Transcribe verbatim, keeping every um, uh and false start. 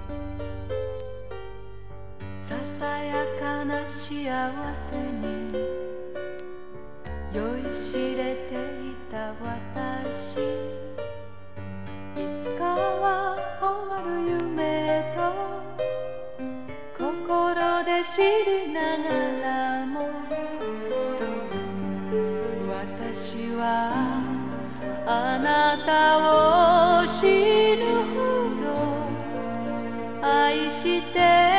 ささやかな幸せに酔いしれていた私、いつかは終わる夢と心で知りながらも、そう私はあなたを死ぬほど愛して